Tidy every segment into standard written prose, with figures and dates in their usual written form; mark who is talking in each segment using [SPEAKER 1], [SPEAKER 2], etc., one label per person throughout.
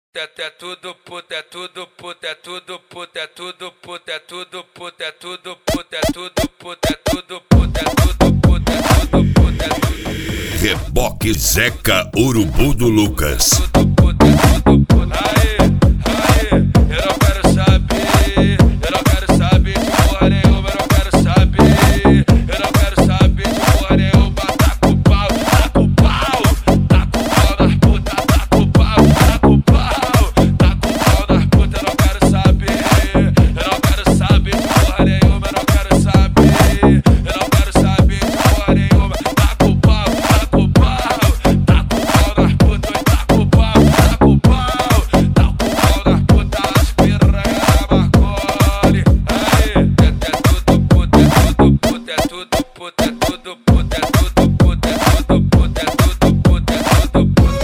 [SPEAKER 1] É tudo puta, é tudo puta, é tudo puta, é tudo puta, é tudo puta, é tudo puta, é tudo puta, é tudo puta, é tudo puta, é tudo puta, é tudo.
[SPEAKER 2] Reboque Zeca Urubu do Lucas.
[SPEAKER 1] Tudo puta, é tudo puta. Eu não quero saber, eu não quero saber de porra nenhuma, eu não quero saber, eu não quero saber de porra nenhuma. Tá com pau, tá com pau, tá com pau nas putas, tá com pau, tá com pau, tá com pau nas putas, eu não quero saber, eu não quero saber de porra nenhuma, eu não quero saber, eu não quero saber de porra nenhuma. Tá com pau, tá com pau, tá com pau nas putas, tá com pau, tá com pau, tá com pau nas putas, as piranha da Marconi. É tudo puta, é tudo puta, é tudo puta, é tudo puta, é tudo puta, é tudo puta, é tudo puta.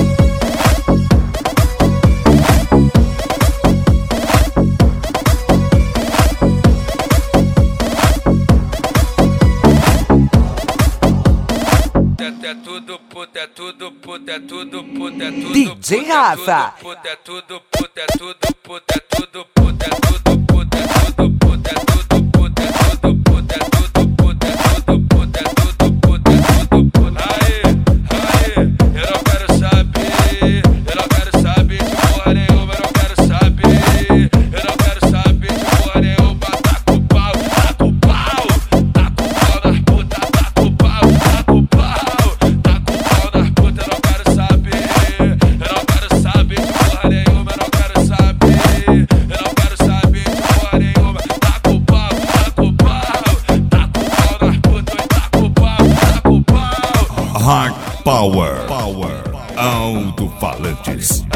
[SPEAKER 1] É tudo puta, é tudo puta, é tudo puta, é tudo
[SPEAKER 3] DJ Rafa.
[SPEAKER 1] puta, é tudo puta, é tudo puta, é tudo puta, é tudo puta, é tudo puta, é tudo puta, é tudo puta, é tudo puta, é tudo puta, é tudo puta, é tudo puta. Eu não quero saber, eu não quero saber de porra nenhuma, eu não quero saber, eu não quero saber de porra nenhuma. Tá com pau, tá com pau, tá com pau nas putas, tá com pau, tá com pau, tá com pau nas putas, eu não quero saber, eu não quero saber de porra nenhuma, eu não quero saber, eu não quero saber de porra nenhuma. Tá com pau, tá com pau, tá com pau nas putas, tá com pau, tá com pau.
[SPEAKER 2] Hard Power. Alto-falantes.